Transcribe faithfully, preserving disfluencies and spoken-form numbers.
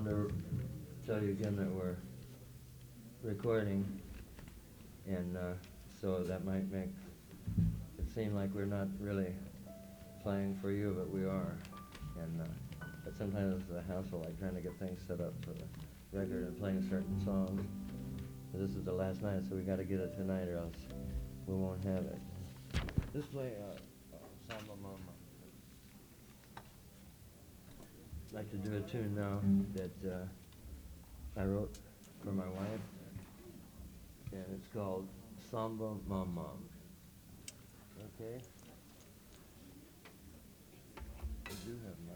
wanted to tell you again that we're recording, and uh, so that might make it seem like we're not really playing for you, but we are. And uh, but sometimes it's a hassle, like trying to get things set up for the record and playing certain songs. But this is the last night, so we got to get it tonight, or else we won't have it. Let's play uh, uh, Samba Mama. I'd like to do a tune now that uh, I wrote for my wife, and it's called Samba Mama. Okay? I do have my